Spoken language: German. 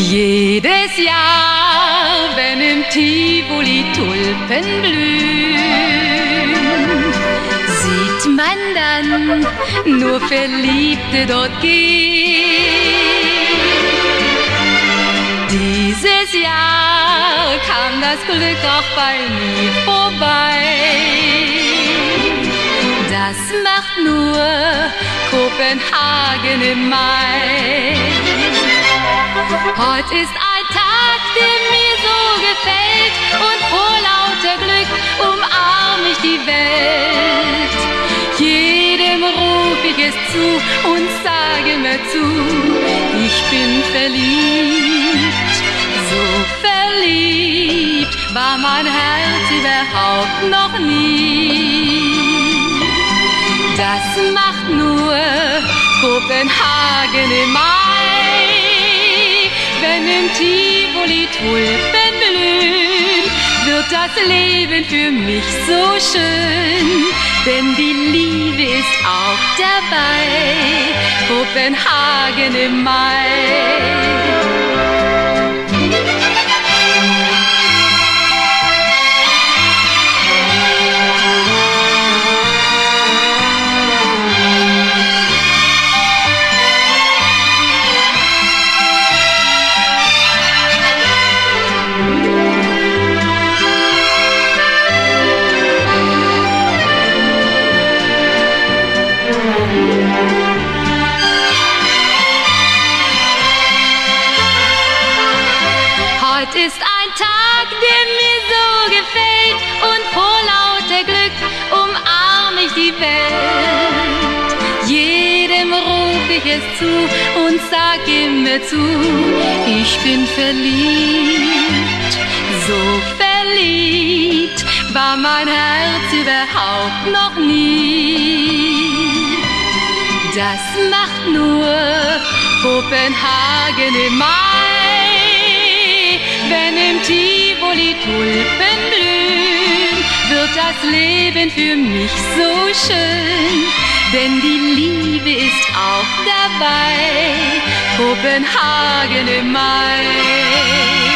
Jedes Jahr, wenn im Tivoli Tulpen blühen, sieht man dann nur Verliebte dort gehen. Dieses Jahr kam das Glück auch bei mir vorbei. Das macht nur Kopenhagen im Mai. Heute ist ein Tag, der mir so gefällt, und vor lauter Glück umarm ich die Welt. Jedem ruf ich es zu und sage mir zu, ich bin verliebt, so verliebt war mein Herz überhaupt noch nie. Das macht nur Kopenhagen im Mai. Wenn im Tivoli Tulpen blühen, wird das Leben für mich so schön, denn die Liebe ist auch dabei, Kopenhagen im Mai. Heute ist ein Tag, der mir so gefällt, und vor lauter Glück umarm ich die Welt. Jedem ruf ich es zu und sag immer zu, ich bin verliebt, so verliebt war mein Herz überhaupt noch nie. Das macht nur Kopenhagen im Mai. Wenn im Tivoli Tulpen blühen, wird das Leben für mich so schön, denn die Liebe ist auch dabei, Kopenhagen im Mai.